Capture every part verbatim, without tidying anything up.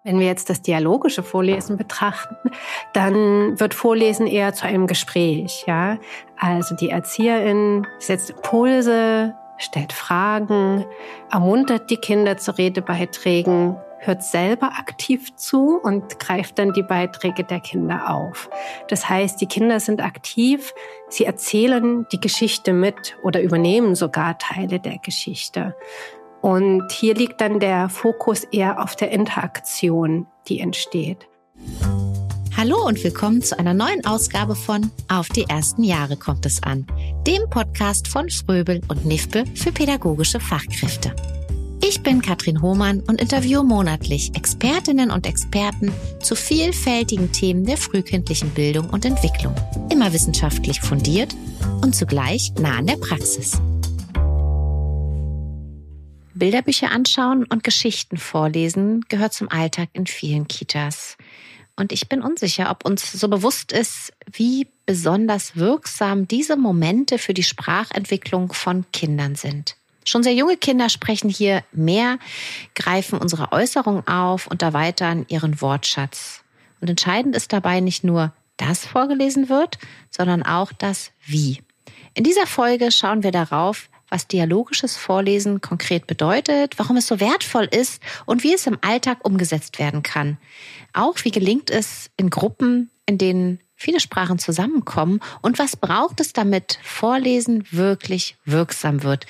Wenn wir jetzt das dialogische Vorlesen betrachten, dann wird Vorlesen eher zu einem Gespräch, ja. Also die Erzieherin setzt Impulse, stellt Fragen, ermuntert die Kinder zu Redebeiträgen, hört selber aktiv zu und greift dann die Beiträge der Kinder auf. Das heißt, die Kinder sind aktiv, sie erzählen die Geschichte mit oder übernehmen sogar Teile der Geschichte. Und hier liegt dann der Fokus eher auf der Interaktion, die entsteht. Hallo und willkommen zu einer neuen Ausgabe von Auf die ersten Jahre kommt es an, dem Podcast von Fröbel und Nifpe für pädagogische Fachkräfte. Ich bin Katrin Hohmann und interviewe monatlich Expertinnen und Experten zu vielfältigen Themen der frühkindlichen Bildung und Entwicklung. Immer wissenschaftlich fundiert und zugleich nah an der Praxis. Bilderbücher anschauen und Geschichten vorlesen gehört zum Alltag in vielen Kitas. Und ich bin unsicher, ob uns so bewusst ist, wie besonders wirksam diese Momente für die Sprachentwicklung von Kindern sind. Schon sehr junge Kinder sprechen hier mehr, greifen unsere Äußerungen auf und erweitern ihren Wortschatz. Und entscheidend ist dabei nicht nur, dass vorgelesen wird, sondern auch das Wie. In dieser Folge schauen wir darauf, was dialogisches Vorlesen konkret bedeutet, warum es so wertvoll ist und wie es im Alltag umgesetzt werden kann. Auch wie gelingt es in Gruppen, in denen viele Sprachen zusammenkommen und was braucht es, damit Vorlesen wirklich wirksam wird.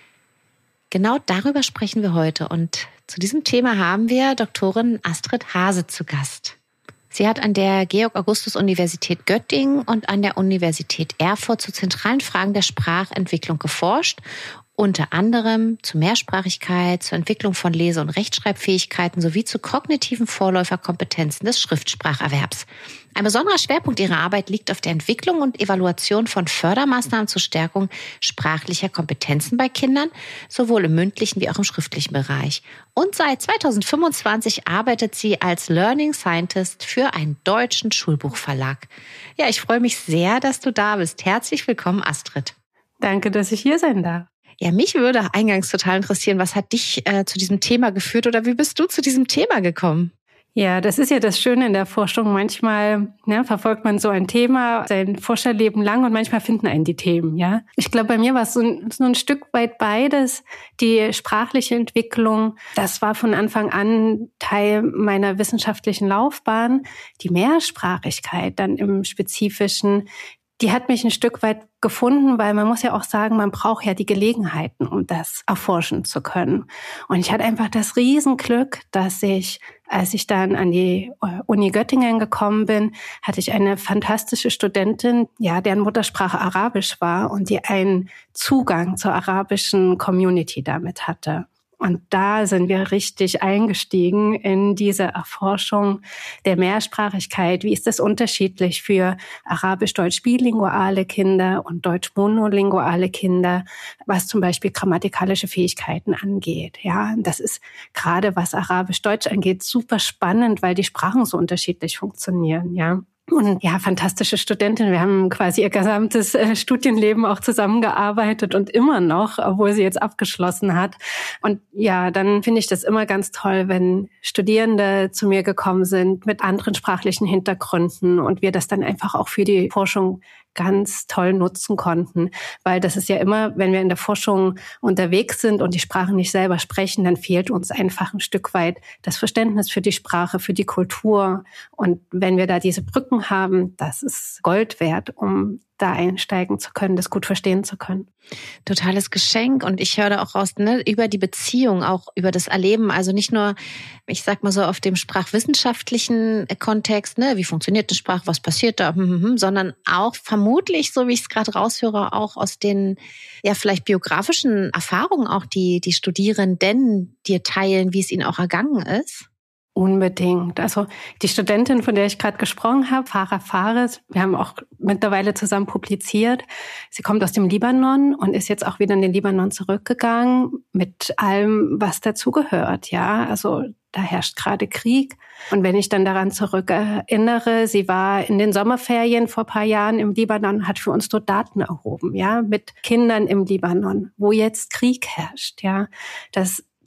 Genau darüber sprechen wir heute und zu diesem Thema haben wir Doktorin Astrid Hase zu Gast. Sie hat an der Georg-Augustus-Universität Göttingen und an der Universität Erfurt zu zentralen Fragen der Sprachentwicklung geforscht, unter anderem zu Mehrsprachigkeit, zur Entwicklung von Lese- und Rechtschreibfähigkeiten sowie zu kognitiven Vorläuferkompetenzen des Schriftspracherwerbs. Ein besonderer Schwerpunkt ihrer Arbeit liegt auf der Entwicklung und Evaluation von Fördermaßnahmen zur Stärkung sprachlicher Kompetenzen bei Kindern, sowohl im mündlichen wie auch im schriftlichen Bereich. Und seit zweitausendfünfundzwanzig arbeitet sie als Learning Scientist für einen deutschen Schulbuchverlag. Ja, ich freue mich sehr, dass du da bist. Herzlich willkommen, Astrid. Danke, dass ich hier sein darf. Ja, mich würde eingangs total interessieren, was hat dich äh, zu diesem Thema geführt oder wie bist du zu diesem Thema gekommen? Ja, das ist ja das Schöne in der Forschung. Manchmal ne, verfolgt man so ein Thema sein Forscherleben lang und manchmal finden einen die Themen. Ja, ich glaube, bei mir war es so ein, so ein Stück weit beides. Die sprachliche Entwicklung, das war von Anfang an Teil meiner wissenschaftlichen Laufbahn. Die Mehrsprachigkeit dann im Spezifischen, die hat mich ein Stück weit gefunden, weil man muss ja auch sagen, man braucht ja die Gelegenheiten, um das erforschen zu können. Und ich hatte einfach das Riesenglück, dass ich, als ich dann an die Uni Göttingen gekommen bin, hatte ich eine fantastische Studentin, ja, deren Muttersprache Arabisch war und die einen Zugang zur arabischen Community damit hatte. Und da sind wir richtig eingestiegen in diese Erforschung der Mehrsprachigkeit. Wie ist das unterschiedlich für arabisch-deutsch bilinguale Kinder und deutsch-monolinguale Kinder, was zum Beispiel grammatikalische Fähigkeiten angeht? Ja, das ist gerade was arabisch-deutsch angeht super spannend, weil die Sprachen so unterschiedlich funktionieren, ja. Und ja, fantastische Studentin. Wir haben quasi ihr gesamtes äh, Studienleben auch zusammengearbeitet und immer noch, obwohl sie jetzt abgeschlossen hat. Und ja, dann finde ich das immer ganz toll, wenn Studierende zu mir gekommen sind mit anderen sprachlichen Hintergründen und wir das dann einfach auch für die Forschung ganz toll nutzen konnten. Weil das ist ja immer, wenn wir in der Forschung unterwegs sind und die Sprachen nicht selber sprechen, dann fehlt uns einfach ein Stück weit das Verständnis für die Sprache, für die Kultur. Und wenn wir da diese Brücken haben, das ist Gold wert, um da einsteigen zu können, das gut verstehen zu können. Totales Geschenk und ich höre da auch raus, ne, über die Beziehung, auch über das Erleben, also nicht nur, ich sag mal so auf dem sprachwissenschaftlichen Kontext, ne, wie funktioniert eine Sprache, was passiert da, hm, hm, hm, sondern auch vermutlich, so wie ich es gerade raushöre, auch aus den ja vielleicht biografischen Erfahrungen auch, die die Studierenden dir teilen, wie es ihnen auch ergangen ist. Unbedingt. Also die Studentin, von der ich gerade gesprochen habe, Farah Fares, wir haben auch mittlerweile zusammen publiziert. Sie kommt aus dem Libanon und ist jetzt auch wieder in den Libanon zurückgegangen mit allem, was dazugehört. Ja, also da herrscht gerade Krieg. Und wenn ich dann daran zurückerinnere, sie war in den Sommerferien vor ein paar Jahren im Libanon, hat für uns dort Daten erhoben, ja, mit Kindern im Libanon, wo jetzt Krieg herrscht, ja. Das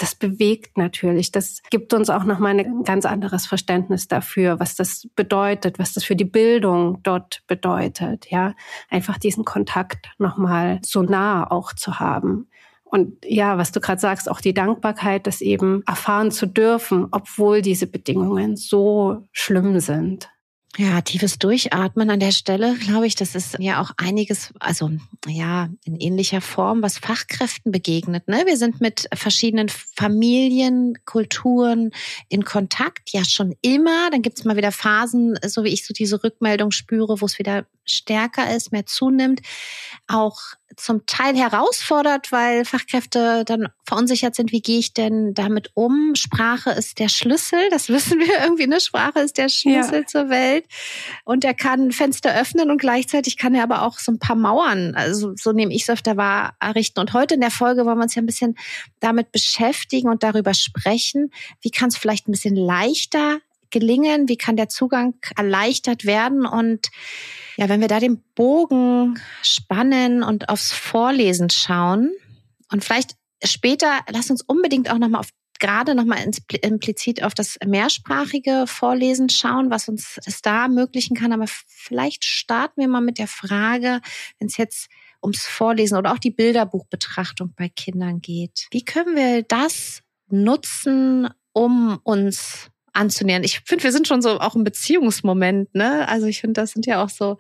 das bewegt natürlich. Das gibt uns auch nochmal ein ganz anderes Verständnis dafür, was das bedeutet, was das für die Bildung dort bedeutet. Ja, einfach diesen Kontakt nochmal so nah auch zu haben. Und ja, was du gerade sagst, auch die Dankbarkeit, das eben erfahren zu dürfen, obwohl diese Bedingungen so schlimm sind. Ja, tiefes Durchatmen an der Stelle, glaube ich, das ist ja auch einiges, also ja, in ähnlicher Form, was Fachkräften begegnet. Ne? Wir sind mit verschiedenen Familien, Kulturen in Kontakt, ja schon immer. Dann gibt's mal wieder Phasen, so wie ich so diese Rückmeldung spüre, wo es wieder stärker ist, mehr zunimmt. Auch zum Teil herausfordert, weil Fachkräfte dann verunsichert sind, wie gehe ich denn damit um? Sprache ist der Schlüssel, das wissen wir irgendwie, ne? Sprache ist der Schlüssel ja. zur Welt. Und er kann Fenster öffnen und gleichzeitig kann er aber auch so ein paar Mauern, also so nehme ich es öfter wahr, errichten. Und heute in der Folge wollen wir uns ja ein bisschen damit beschäftigen und darüber sprechen, wie kann es vielleicht ein bisschen leichter gelingen, wie kann der Zugang erleichtert werden. Und ja, wenn wir da den Bogen spannen und aufs Vorlesen schauen und vielleicht später, lass uns unbedingt auch nochmal auf, gerade nochmal implizit auf das mehrsprachige Vorlesen schauen, was uns das da ermöglichen kann. Aber vielleicht starten wir mal mit der Frage, wenn es jetzt ums Vorlesen oder auch die Bilderbuchbetrachtung bei Kindern geht. Wie können wir das nutzen, um uns anzunähern? Ich finde, wir sind schon so auch im Beziehungsmoment, ne? Also ich finde, das sind ja auch so,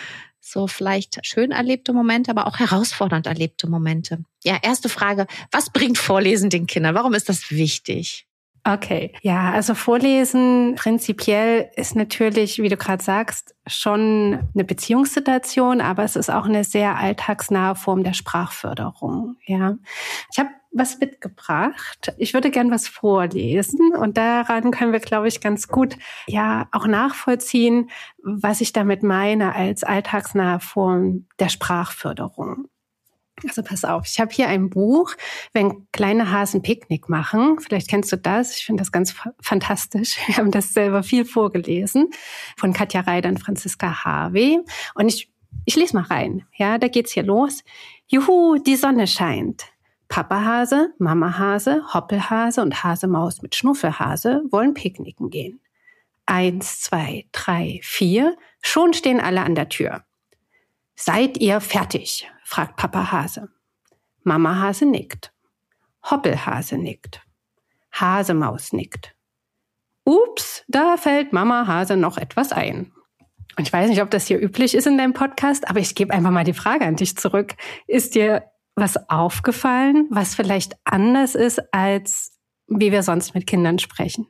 so vielleicht schön erlebte Momente, aber auch herausfordernd erlebte Momente. Ja, erste Frage. Was bringt Vorlesen den Kindern? Warum ist das wichtig? Okay, ja, also Vorlesen prinzipiell ist natürlich, wie du gerade sagst, schon eine Beziehungssituation, aber es ist auch eine sehr alltagsnahe Form der Sprachförderung. Ja, ich habe was mitgebracht. Ich würde gern was vorlesen und daran können wir, glaube ich, ganz gut ja auch nachvollziehen, was ich damit meine als alltagsnahe Form der Sprachförderung. Also pass auf, ich habe hier ein Buch, wenn kleine Hasen Picknick machen. Vielleicht kennst du das. Ich finde das ganz fantastisch. Wir haben das selber viel vorgelesen von Katja Reider und Franziska Harvey. Und ich, ich lese mal rein. Ja, da geht's hier los. Juhu, die Sonne scheint. Papa Hase, Mama Hase, Hoppelhase und Hasemaus mit Schnuffelhase wollen picknicken gehen. Eins, zwei, drei, vier. Schon stehen alle an der Tür. Seid ihr fertig? Fragt Papa Hase. Mama Hase nickt. Hoppelhase nickt. Hasemaus nickt. Ups, da fällt Mama Hase noch etwas ein. Und ich weiß nicht, ob das hier üblich ist in deinem Podcast, aber ich gebe einfach mal die Frage an dich zurück. Ist dir was aufgefallen, was vielleicht anders ist, als wie wir sonst mit Kindern sprechen?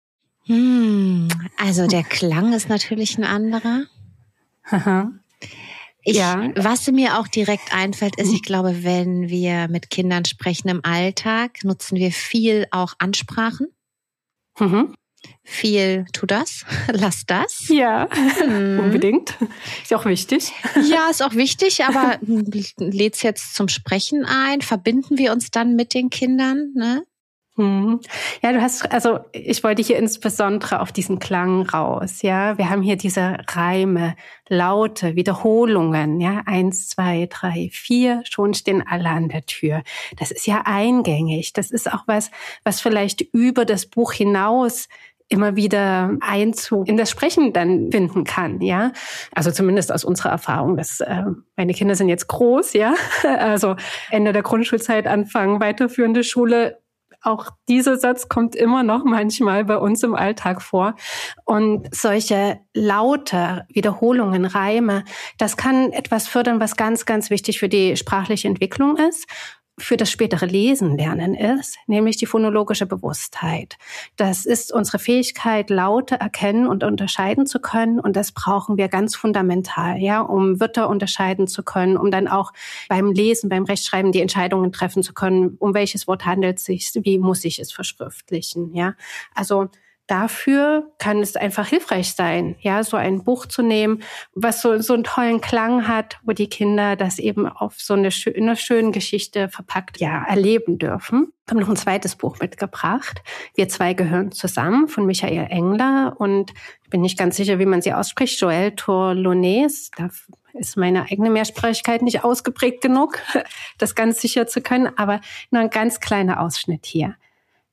Hm, also der Klang ist natürlich ein anderer. Aha. Ich, ja. Was mir auch direkt einfällt, ist, ich glaube, wenn wir mit Kindern sprechen im Alltag, nutzen wir viel auch Ansprachen. Mhm. Viel, tu das, lass das. Ja, mhm. Unbedingt. Ist auch wichtig. Ja, ist auch wichtig, aber lädt's jetzt zum Sprechen ein? Verbinden wir uns dann mit den Kindern, ne? Ja, du hast, also ich wollte hier insbesondere auf diesen Klang raus, ja. Wir haben hier diese Reime, Laute, Wiederholungen, ja. Eins, zwei, drei, vier, schon stehen alle an der Tür. Das ist ja eingängig. Das ist auch was, was vielleicht über das Buch hinaus immer wieder Einzug in das Sprechen dann finden kann, ja. Also zumindest aus unserer Erfahrung, dass äh, meine Kinder sind jetzt groß, ja. Also Ende der Grundschulzeit, Anfang weiterführende Schule. Auch dieser Satz kommt immer noch manchmal bei uns im Alltag vor. Und solche Laute, Wiederholungen, Reime, das kann etwas fördern, was ganz, ganz wichtig für die sprachliche Entwicklung ist, für das spätere Lesen lernen ist, nämlich die phonologische Bewusstheit. Das ist unsere Fähigkeit, Laute erkennen und unterscheiden zu können. Und das brauchen wir ganz fundamental, ja, um Wörter unterscheiden zu können, um dann auch beim Lesen, beim Rechtschreiben die Entscheidungen treffen zu können, um welches Wort handelt es sich, wie muss ich es verschriftlichen, ja. Also dafür kann es einfach hilfreich sein, ja, so ein Buch zu nehmen, was so, so einen tollen Klang hat, wo die Kinder das eben auf so eine schöne, schöne Geschichte verpackt, ja, erleben dürfen. Ich habe noch ein zweites Buch mitgebracht. Wir zwei gehören zusammen von Michael Engler und ich bin nicht ganz sicher, wie man sie ausspricht. Joël Tourlonais. Da ist meine eigene Mehrsprachigkeit nicht ausgeprägt genug, das ganz sicher zu können, aber nur ein ganz kleiner Ausschnitt hier.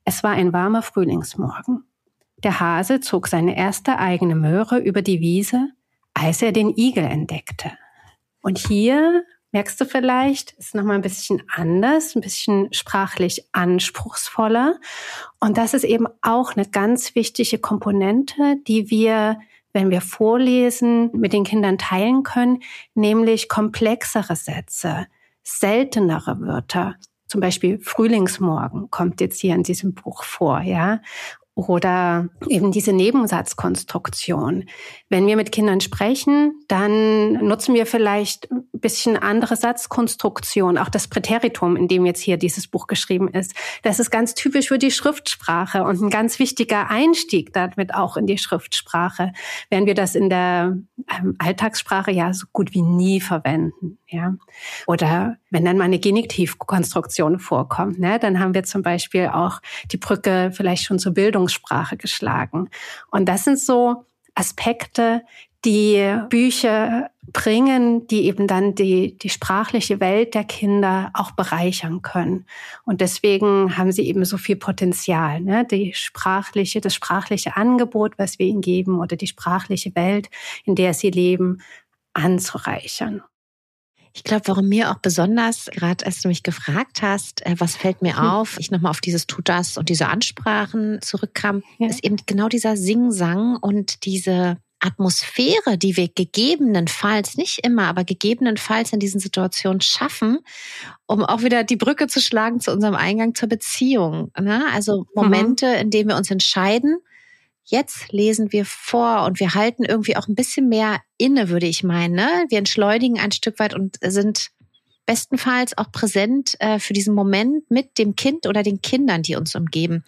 Es war ein warmer Frühlingsmorgen. Der Hase zog seine erste eigene Möhre über die Wiese, als er den Igel entdeckte. Und hier, merkst du vielleicht, ist nochmal ein bisschen anders, ein bisschen sprachlich anspruchsvoller. Und das ist eben auch eine ganz wichtige Komponente, die wir, wenn wir vorlesen, mit den Kindern teilen können, nämlich komplexere Sätze, seltenere Wörter. Zum Beispiel Frühlingsmorgen kommt jetzt hier in diesem Buch vor, ja. Oder eben diese Nebensatzkonstruktion. Wenn wir mit Kindern sprechen, dann nutzen wir vielleicht ein bisschen andere Satzkonstruktion. Auch das Präteritum, in dem jetzt hier dieses Buch geschrieben ist, das ist ganz typisch für die Schriftsprache und ein ganz wichtiger Einstieg damit auch in die Schriftsprache, während wir das in der ähm, Alltagssprache ja so gut wie nie verwenden. Ja? Oder wenn dann mal eine Genitivkonstruktion vorkommt, ne, dann haben wir zum Beispiel auch die Brücke vielleicht schon zur Bildungssprache geschlagen. Und das sind so Aspekte, die Bücher bringen, die eben dann die, die sprachliche Welt der Kinder auch bereichern können. Und deswegen haben sie eben so viel Potenzial, ne? Die sprachliche, das sprachliche Angebot, was wir ihnen geben, oder die sprachliche Welt, in der sie leben, anzureichern. Ich glaube, warum mir auch besonders, gerade als du mich gefragt hast, was fällt mir auf, ich nochmal auf dieses Tu das und diese Ansprachen zurückkam, ja. ist eben genau dieser Singsang und diese Atmosphäre, die wir gegebenenfalls, nicht immer, aber gegebenenfalls in diesen Situationen schaffen, um auch wieder die Brücke zu schlagen zu unserem Eingang zur Beziehung. Ne? Also Momente, mhm. in denen wir uns entscheiden, jetzt lesen wir vor und wir halten irgendwie auch ein bisschen mehr inne, würde ich meinen. Ne? Wir entschleunigen ein Stück weit und sind bestenfalls auch präsent äh, für diesen Moment mit dem Kind oder den Kindern, die uns umgeben.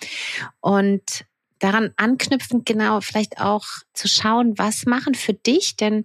Und daran anknüpfend genau vielleicht auch zu schauen, was machen für dich denn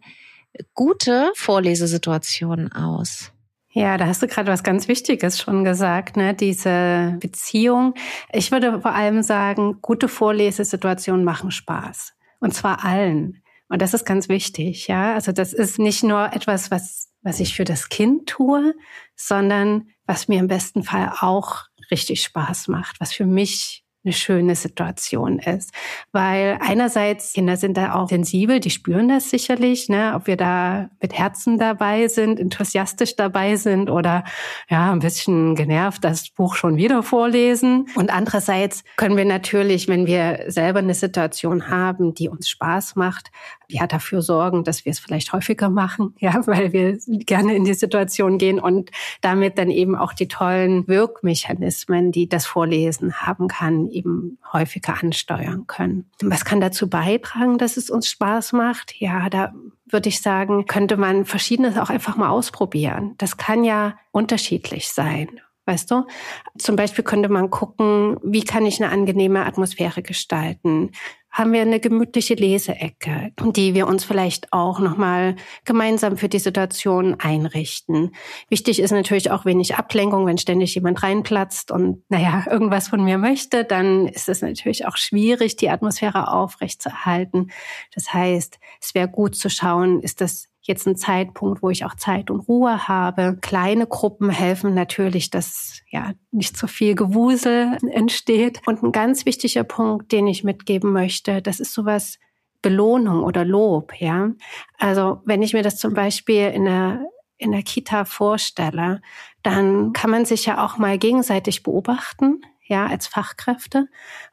gute Vorlesesituationen aus? Ja, da hast du gerade was ganz Wichtiges schon gesagt, ne? Diese Beziehung. Ich würde vor allem sagen, gute Vorlesesituationen machen Spaß. Und zwar allen. Und das ist ganz wichtig, ja. Also das ist nicht nur etwas, was, was ich für das Kind tue, sondern was mir im besten Fall auch richtig Spaß macht, was für mich eine schöne Situation ist. Weil einerseits, Kinder sind da auch sensibel, die spüren das sicherlich, ne, ob wir da mit Herzen dabei sind, enthusiastisch dabei sind oder ja, ein bisschen genervt das Buch schon wieder vorlesen. Und andererseits können wir natürlich, wenn wir selber eine Situation haben, die uns Spaß macht, ja, dafür sorgen, dass wir es vielleicht häufiger machen, ja, weil wir gerne in die Situation gehen und damit dann eben auch die tollen Wirkmechanismen, die das Vorlesen haben kann, eben häufiger ansteuern können. Was kann dazu beitragen, dass es uns Spaß macht? Ja, da würde ich sagen, könnte man Verschiedenes auch einfach mal ausprobieren. Das kann ja unterschiedlich sein. Weißt du? Zum Beispiel könnte man gucken, wie kann ich eine angenehme Atmosphäre gestalten? Haben wir eine gemütliche Leseecke, die wir uns vielleicht auch nochmal gemeinsam für die Situation einrichten. Wichtig ist natürlich auch wenig Ablenkung, wenn ständig jemand reinplatzt und, naja, irgendwas von mir möchte, dann ist es natürlich auch schwierig, die Atmosphäre aufrechtzuerhalten. Das heißt, es wäre gut zu schauen, ist das jetzt ein Zeitpunkt, wo ich auch Zeit und Ruhe habe. Kleine Gruppen helfen natürlich, dass ja nicht so viel Gewusel entsteht. Und ein ganz wichtiger Punkt, den ich mitgeben möchte, das ist sowas Belohnung oder Lob. Ja, also wenn ich mir das zum Beispiel in der in der Kita vorstelle, dann kann man sich ja auch mal gegenseitig beobachten, ja, als Fachkräfte.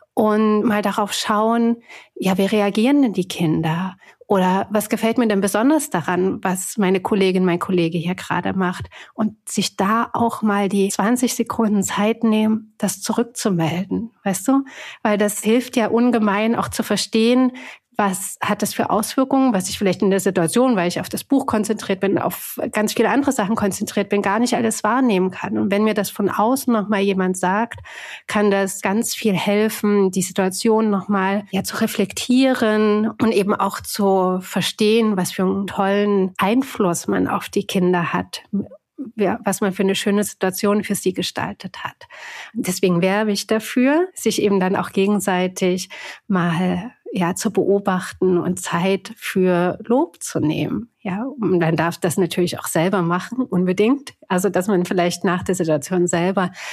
Und mal darauf schauen, ja, wie reagieren denn die Kinder? Oder was gefällt mir denn besonders daran, was meine Kollegin, mein Kollege hier gerade macht? Und sich da auch mal die zwanzig Sekunden Zeit nehmen, das zurückzumelden, weißt du? Weil das hilft ja ungemein auch zu verstehen, was hat das für Auswirkungen, was ich vielleicht in der Situation, weil ich auf das Buch konzentriert bin, auf ganz viele andere Sachen konzentriert bin, gar nicht alles wahrnehmen kann. Und wenn mir das von außen nochmal jemand sagt, kann das ganz viel helfen, die Situation nochmal ja, zu reflektieren und eben auch zu verstehen, was für einen tollen Einfluss man auf die Kinder hat, was man für eine schöne Situation für sie gestaltet hat. Deswegen werbe ich dafür, sich eben dann auch gegenseitig mal ja zu beobachten und Zeit für Lob zu nehmen. Ja, und man darf das natürlich auch selber machen, unbedingt. Also, dass man vielleicht nach der Situation selber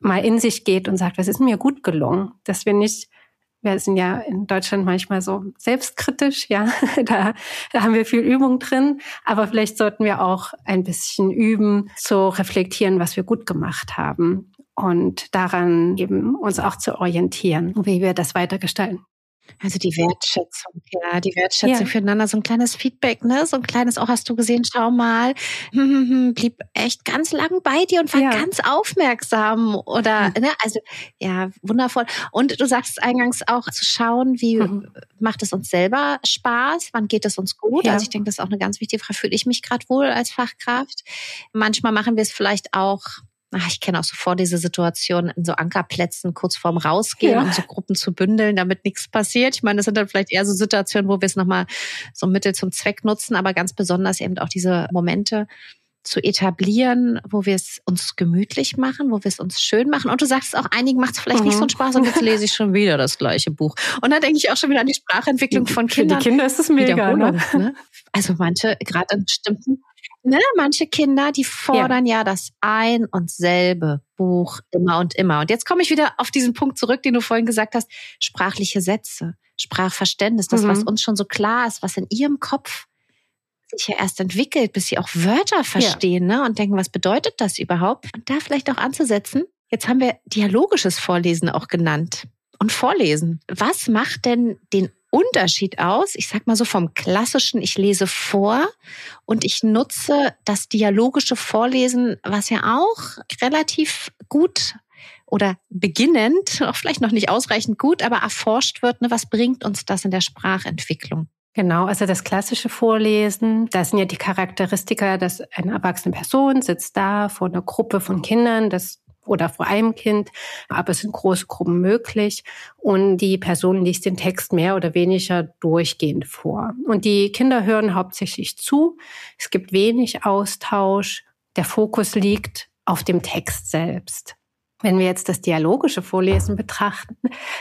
mal in sich geht und sagt, was ist mir gut gelungen? Dass wir nicht, wir sind ja in Deutschland manchmal so selbstkritisch, ja, da, da haben wir viel Übung drin, aber vielleicht sollten wir auch ein bisschen üben, zu reflektieren, was wir gut gemacht haben und daran eben uns auch zu orientieren, wie wir das weitergestalten. Also die Wertschätzung, ja, die Wertschätzung ja. füreinander, so ein kleines Feedback, ne, so ein kleines, auch hast du gesehen, schau mal, hm, hm, hm, blieb echt ganz lang bei dir und war ja. ganz aufmerksam oder, mhm. ne, also ja, wundervoll. Und du sagst eingangs auch zu schauen, wie mhm. macht es uns selber Spaß, wann geht es uns gut? Ja. Also ich denke, das ist auch eine ganz wichtige Frage, fühle ich mich gerade wohl als Fachkraft? Manchmal machen wir es vielleicht auch, Ach, ich kenne auch so Vorlesesituationen in so Ankerplätzen kurz vorm Rausgehen, ja. um so Gruppen zu bündeln, damit nichts passiert. Ich meine, das sind dann vielleicht eher so Situationen, wo wir es nochmal so Mittel zum Zweck nutzen, aber ganz besonders eben auch diese Momente zu etablieren, wo wir es uns gemütlich machen, wo wir es uns schön machen. Und du sagst auch, einigen macht es vielleicht mhm. nicht so einen Spaß und jetzt lese ich schon wieder das gleiche Buch. Und da denke ich auch schon wieder an die Sprachentwicklung von Kindern. Für die Kinder ist es mega, ne? ne? Also manche, gerade in bestimmten Ne, manche Kinder, die fordern ja. ja das ein und selbe Buch immer und immer. Und jetzt komme ich wieder auf diesen Punkt zurück, den du vorhin gesagt hast, sprachliche Sätze, Sprachverständnis, das, mhm. was uns schon so klar ist, was in ihrem Kopf sich ja erst entwickelt, bis sie auch Wörter verstehen ja. ne, und denken, was bedeutet das überhaupt? Und da vielleicht auch anzusetzen, jetzt haben wir dialogisches Vorlesen auch genannt und Vorlesen. Was macht denn den Unterschied aus, ich sag mal so vom klassischen, ich lese vor und ich nutze das dialogische Vorlesen, was ja auch relativ gut oder beginnend, auch vielleicht noch nicht ausreichend gut, aber erforscht wird, ne, was bringt uns das in der Sprachentwicklung? Genau, also das klassische Vorlesen, da sind ja die Charakteristika, dass eine erwachsene Person sitzt da vor einer Gruppe von Kindern, das oder vor einem Kind, aber es sind große Gruppen möglich und die Person liest den Text mehr oder weniger durchgehend vor. Und die Kinder hören hauptsächlich zu, es gibt wenig Austausch, der Fokus liegt auf dem Text selbst. Wenn wir jetzt das dialogische Vorlesen betrachten,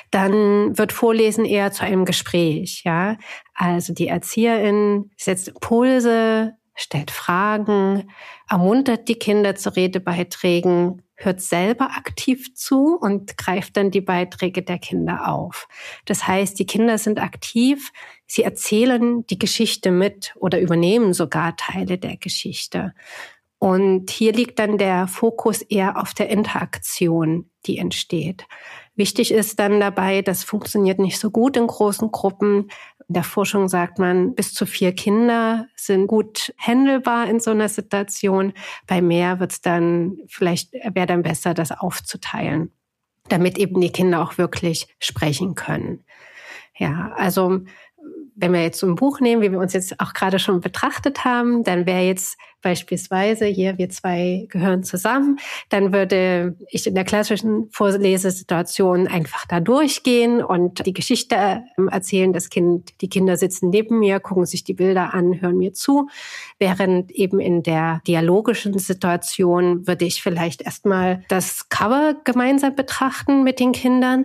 dann wird Vorlesen eher zu einem Gespräch, ja. Also die Erzieherin setzt Impulse, stellt Fragen, ermuntert die Kinder zu Redebeiträgen, hört selber aktiv zu und greift dann die Beiträge der Kinder auf. Das heißt, die Kinder sind aktiv, sie erzählen die Geschichte mit oder übernehmen sogar Teile der Geschichte. Und hier liegt dann der Fokus eher auf der Interaktion, die entsteht. Wichtig ist dann dabei, das funktioniert nicht so gut in großen Gruppen. In der Forschung sagt man, bis zu vier Kinder sind gut handelbar in so einer Situation. Bei mehr wird's dann, vielleicht wäre dann besser, das aufzuteilen, damit eben die Kinder auch wirklich sprechen können. Ja, also wenn wir jetzt so ein Buch nehmen, wie wir uns jetzt auch gerade schon betrachtet haben, dann wäre jetzt beispielsweise hier, wir zwei gehören zusammen, dann würde ich in der klassischen Vorlesesituation einfach da durchgehen und die Geschichte erzählen. Das Kind, die Kinder sitzen neben mir, gucken sich die Bilder an, hören mir zu. Während eben in der dialogischen Situation würde ich vielleicht erstmal das Cover gemeinsam betrachten mit den Kindern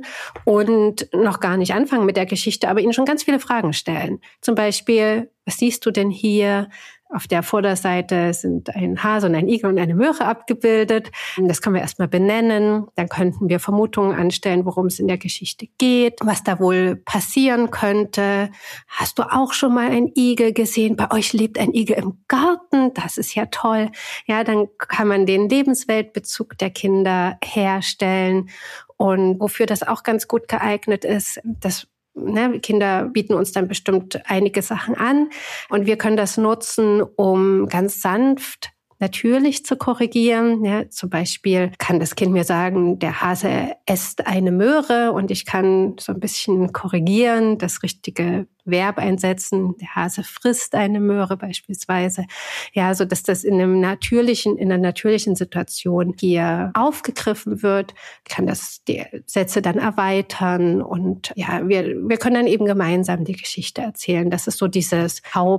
und noch gar nicht anfangen mit der Geschichte, aber ihnen schon ganz viele Fragen stellen. Zum Beispiel, was siehst du denn hier? Auf der Vorderseite sind ein Hase und ein Igel und eine Möhre abgebildet. Das können wir erstmal benennen. Dann könnten wir Vermutungen anstellen, worum es in der Geschichte geht, was da wohl passieren könnte. Hast du auch schon mal einen Igel gesehen? Bei euch lebt ein Igel im Garten. Das ist ja toll. Ja, dann kann man den Lebensweltbezug der Kinder herstellen. Und wofür das auch ganz gut geeignet ist, das Ne, Kinder bieten uns dann bestimmt einige Sachen an und wir können das nutzen, um ganz sanft natürlich zu korrigieren. Ja, zum Beispiel kann das Kind mir sagen, der Hase esst eine Möhre und ich kann so ein bisschen korrigieren, das richtige Verb einsetzen. Der Hase frisst eine Möhre beispielsweise. Ja, so dass das in einem natürlichen, in einer natürlichen Situation hier aufgegriffen wird, kann das die Sätze dann erweitern und ja, wir, wir können dann eben gemeinsam die Geschichte erzählen. Das ist so dieses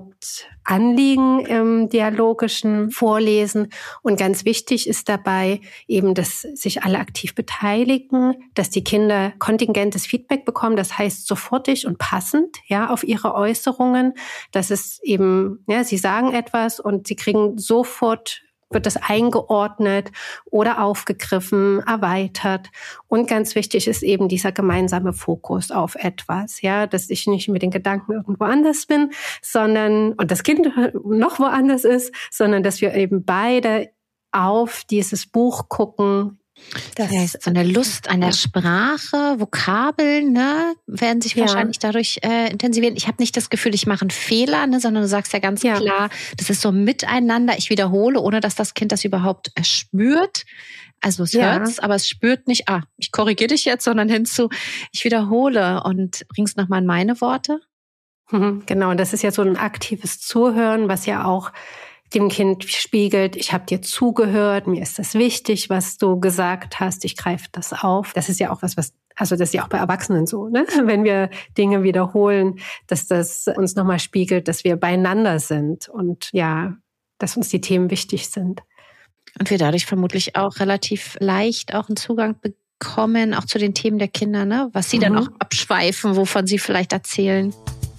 Hauptanliegen im dialogischen Vorlesen. Und ganz wichtig ist dabei eben, dass sich alle aktiv beteiligen, dass die Kinder kontingentes Feedback bekommen, das heißt sofortig und passend, ja, auf ihre Äußerungen. Das ist eben, ja, sie sagen etwas und sie kriegen sofort wird das eingeordnet oder aufgegriffen, erweitert. Und ganz wichtig ist eben dieser gemeinsame Fokus auf etwas, ja, dass ich nicht mit den Gedanken irgendwo anders bin, sondern, und das Kind noch woanders ist, sondern dass wir eben beide auf dieses Buch gucken. Das heißt, so eine Lust an der Sprache, Vokabeln, ne, werden sich wahrscheinlich ja. dadurch äh, intensivieren. Ich habe nicht das Gefühl, ich mache einen Fehler, ne, sondern du sagst ja ganz ja. klar, das ist so miteinander. Ich wiederhole, ohne dass das Kind das überhaupt äh, spürt. Also es ja. hört's, aber es spürt nicht, ah, ich korrigiere dich jetzt, sondern hinzu, ich wiederhole und bring's nochmal in meine Worte. Mhm, genau, das ist ja so ein aktives Zuhören, was ja auch dem Kind spiegelt, ich habe dir zugehört, mir ist das wichtig, was du gesagt hast, ich greife das auf. Das ist ja auch was, was, also das ist ja auch bei Erwachsenen so, ne? Wenn wir Dinge wiederholen, dass das uns nochmal spiegelt, dass wir beieinander sind und ja, dass uns die Themen wichtig sind. Und wir dadurch vermutlich auch relativ leicht auch einen Zugang bekommen, auch zu den Themen der Kinder, ne? Was sie mhm. dann auch abschweifen, wovon sie vielleicht erzählen.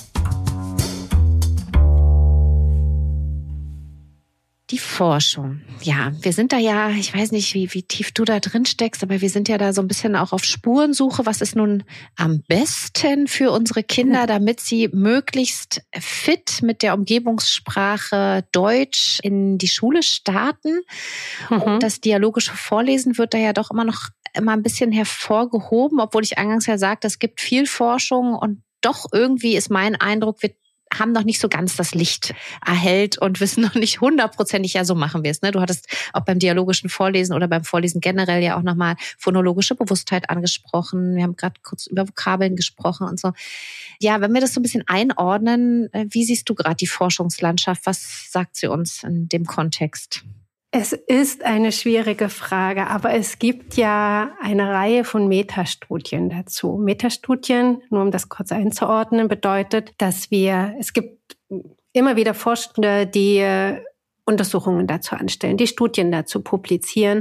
Die Forschung. Ja, wir sind da ja, ich weiß nicht, wie, wie tief du da drin steckst, aber wir sind ja da so ein bisschen auch auf Spurensuche. Was ist nun am besten für unsere Kinder, damit sie möglichst fit mit der Umgebungssprache Deutsch in die Schule starten? Mhm. Und das dialogische Vorlesen wird da ja doch immer noch immer ein bisschen hervorgehoben, obwohl ich eingangs ja sagte, es gibt viel Forschung und doch irgendwie ist mein Eindruck, wir haben noch nicht so ganz das Licht erhellt und wissen noch nicht hundertprozentig, ja, so machen wir es. Ne? Du hattest auch beim dialogischen Vorlesen oder beim Vorlesen generell ja auch nochmal phonologische Bewusstheit angesprochen. Wir haben gerade kurz über Vokabeln gesprochen und so. Ja, wenn wir das so ein bisschen einordnen, wie siehst du gerade die Forschungslandschaft? Was sagt sie uns in dem Kontext? Es ist eine schwierige Frage, aber es gibt ja eine Reihe von Metastudien dazu. Metastudien, nur um das kurz einzuordnen, bedeutet, dass wir, es gibt immer wieder Forschende, die Untersuchungen dazu anstellen, die Studien dazu publizieren,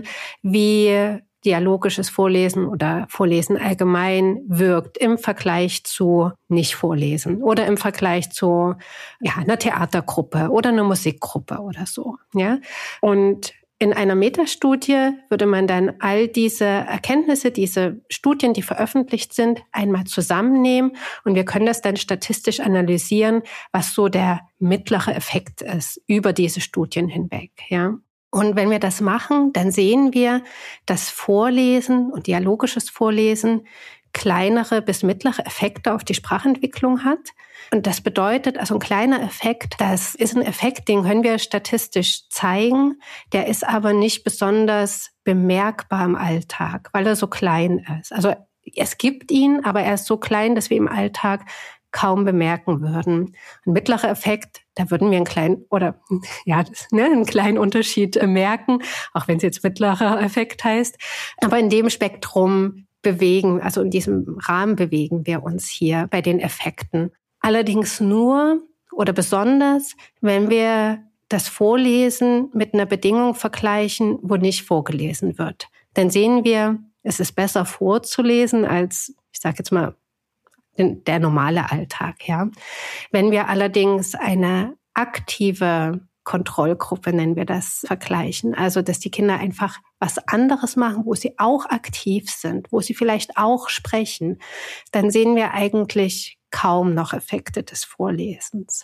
wie dialogisches Vorlesen oder Vorlesen allgemein wirkt im Vergleich zu Nicht-Vorlesen oder im Vergleich zu ja, einer Theatergruppe oder einer Musikgruppe oder so. Ja? Und in einer Metastudie würde man dann all diese Erkenntnisse, diese Studien, die veröffentlicht sind, einmal zusammennehmen und wir können das dann statistisch analysieren, was so der mittlere Effekt ist über diese Studien hinweg. Ja? Und wenn wir das machen, dann sehen wir, dass Vorlesen und dialogisches Vorlesen kleinere bis mittlere Effekte auf die Sprachentwicklung hat. Und das bedeutet, also ein kleiner Effekt, das ist ein Effekt, den können wir statistisch zeigen, der ist aber nicht besonders bemerkbar im Alltag, weil er so klein ist. Also es gibt ihn, aber er ist so klein, dass wir im Alltag kaum bemerken würden. Ein mittlerer Effekt, da würden wir einen kleinen oder ja, das, ne, einen kleinen Unterschied äh, merken, auch wenn es jetzt mittlerer Effekt heißt. Aber in dem Spektrum bewegen, also in diesem Rahmen bewegen wir uns hier bei den Effekten. Allerdings nur oder besonders, wenn wir das Vorlesen mit einer Bedingung vergleichen, wo nicht vorgelesen wird. Dann sehen wir, es ist besser vorzulesen als, ich sage jetzt mal, der normale Alltag, ja. Wenn wir allerdings eine aktive Kontrollgruppe, nennen wir das, vergleichen, also dass die Kinder einfach was anderes machen, wo sie auch aktiv sind, wo sie vielleicht auch sprechen, dann sehen wir eigentlich kaum noch Effekte des Vorlesens.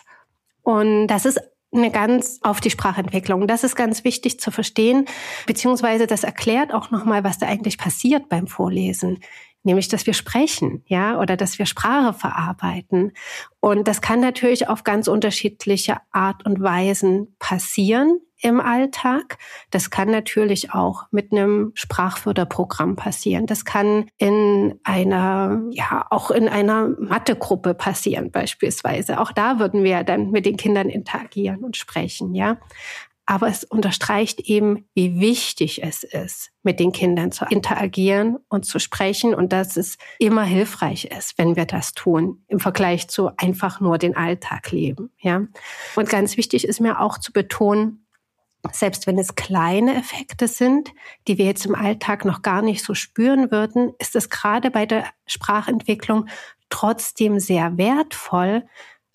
Und das ist eine ganz auf die Sprachentwicklung. Das ist ganz wichtig zu verstehen, beziehungsweise das erklärt auch nochmal, was da eigentlich passiert beim Vorlesen. Nämlich, dass wir sprechen, ja, oder dass wir Sprache verarbeiten. Und das kann natürlich auf ganz unterschiedliche Art und Weisen passieren im Alltag. Das kann natürlich auch mit einem Sprachförderprogramm passieren. Das kann in einer, ja, auch in einer Mathegruppe passieren beispielsweise. Auch da würden wir dann mit den Kindern interagieren und sprechen, ja. Aber es unterstreicht eben, wie wichtig es ist, mit den Kindern zu interagieren und zu sprechen und dass es immer hilfreich ist, wenn wir das tun, im Vergleich zu einfach nur den Alltag leben. Ja? Und ganz wichtig ist mir auch zu betonen, selbst wenn es kleine Effekte sind, die wir jetzt im Alltag noch gar nicht so spüren würden, ist es gerade bei der Sprachentwicklung trotzdem sehr wertvoll,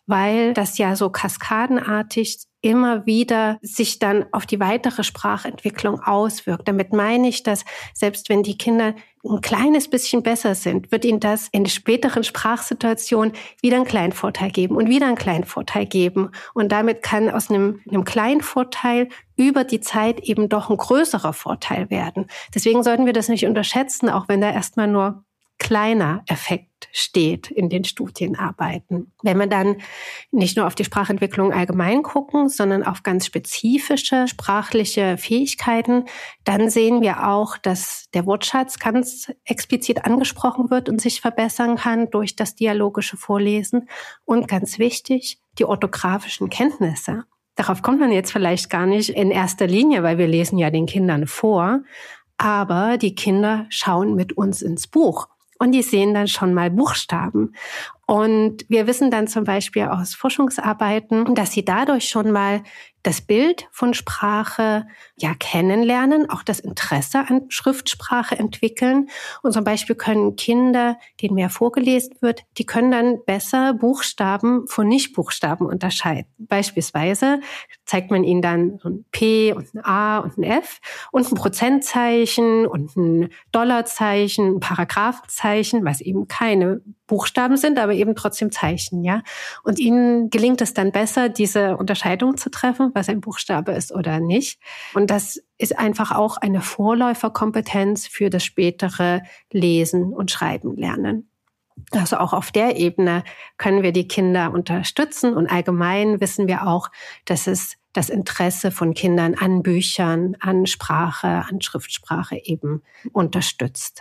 weil das ja so kaskadenartig immer wieder sich dann auf die weitere Sprachentwicklung auswirkt. Damit meine ich, dass selbst wenn die Kinder ein kleines bisschen besser sind, wird ihnen das in späteren Sprachsituationen wieder einen kleinen Vorteil geben und wieder einen kleinen Vorteil geben. Und damit kann aus einem, einem kleinen Vorteil über die Zeit eben doch ein größerer Vorteil werden. Deswegen sollten wir das nicht unterschätzen, auch wenn da erstmal nur kleiner Effekt steht in den Studienarbeiten. Wenn wir dann nicht nur auf die Sprachentwicklung allgemein gucken, sondern auf ganz spezifische sprachliche Fähigkeiten, dann sehen wir auch, dass der Wortschatz ganz explizit angesprochen wird und sich verbessern kann durch das dialogische Vorlesen. Und ganz wichtig, die orthografischen Kenntnisse. Darauf kommt man jetzt vielleicht gar nicht in erster Linie, weil wir lesen ja den Kindern vor, aber die Kinder schauen mit uns ins Buch. Und die sehen dann schon mal Buchstaben. Und wir wissen dann zum Beispiel aus Forschungsarbeiten, dass sie dadurch schon mal das Bild von Sprache ja kennenlernen, auch das Interesse an Schriftsprache entwickeln. Und zum Beispiel können Kinder, denen mehr vorgelesen wird, die können dann besser Buchstaben von Nichtbuchstaben unterscheiden. Beispielsweise zeigt man ihnen dann so ein P und ein A und ein F und ein Prozentzeichen und ein Dollarzeichen, ein Paragraphenzeichen, was eben keine Buchstaben sind, aber eben trotzdem Zeichen, ja. Und ihnen gelingt es dann besser, diese Unterscheidung zu treffen, was ein Buchstabe ist oder nicht. Und das ist einfach auch eine Vorläuferkompetenz für das spätere Lesen und Schreiben lernen. Also auch auf der Ebene können wir die Kinder unterstützen und allgemein wissen wir auch, dass es das Interesse von Kindern an Büchern, an Sprache, an Schriftsprache eben unterstützt.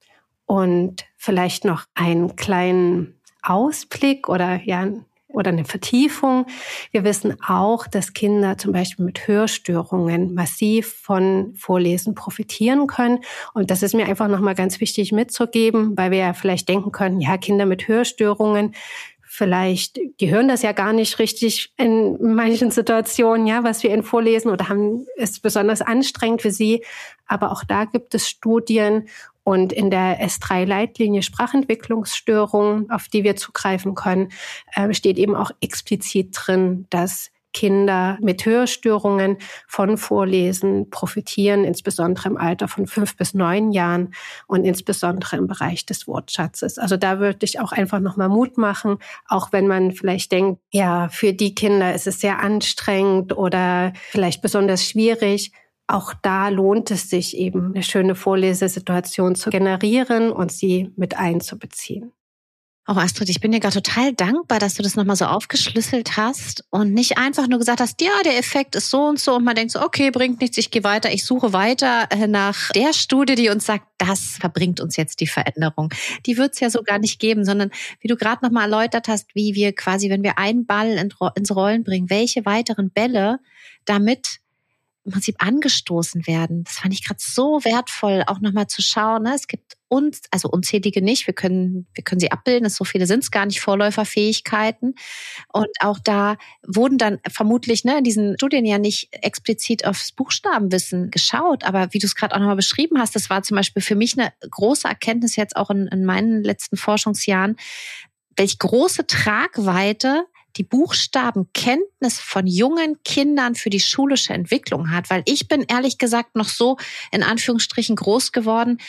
Und vielleicht noch einen kleinen Ausblick oder ja oder eine Vertiefung. Wir wissen auch, dass Kinder zum Beispiel mit Hörstörungen massiv von Vorlesen profitieren können. Und das ist mir einfach nochmal ganz wichtig mitzugeben, weil wir ja vielleicht denken können, ja, Kinder mit Hörstörungen, vielleicht, die hören das ja gar nicht richtig in manchen Situationen, ja, was wir ihnen vorlesen oder haben es besonders anstrengend für sie. Aber auch da gibt es Studien und in der S drei Leitlinie Sprachentwicklungsstörungen, auf die wir zugreifen können, äh, steht eben auch explizit drin, dass Kinder mit Hörstörungen von Vorlesen profitieren, insbesondere im Alter von fünf bis neun Jahren und insbesondere im Bereich des Wortschatzes. Also da würde ich auch einfach nochmal Mut machen, auch wenn man vielleicht denkt, ja, für die Kinder ist es sehr anstrengend oder vielleicht besonders schwierig. Auch da lohnt es sich eben, eine schöne Vorlesesituation zu generieren und sie mit einzubeziehen. Oh Astrid, ich bin dir gerade total dankbar, dass du das nochmal so aufgeschlüsselt hast und nicht einfach nur gesagt hast, ja, der Effekt ist so und so und man denkt so, okay, bringt nichts, ich gehe weiter, ich suche weiter nach der Studie, die uns sagt, das verbringt uns jetzt die Veränderung. Die wird es ja so gar nicht geben, sondern wie du gerade nochmal erläutert hast, wie wir quasi, wenn wir einen Ball ins Rollen bringen, welche weiteren Bälle damit im Prinzip angestoßen werden. Das fand ich gerade so wertvoll, auch nochmal zu schauen. Ne? Es gibt uns, also unzählige nicht, wir können, wir können sie abbilden, so viele sind es gar nicht, Vorläuferfähigkeiten. Und auch da wurden dann vermutlich ne, in diesen Studien ja nicht explizit aufs Buchstabenwissen geschaut, aber wie du es gerade auch nochmal beschrieben hast, das war zum Beispiel für mich eine große Erkenntnis jetzt auch in, in meinen letzten Forschungsjahren, welch große Tragweite die Buchstabenkenntnis von jungen Kindern für die schulische Entwicklung hat. Weil ich bin ehrlich gesagt noch so in Anführungsstrichen groß geworden,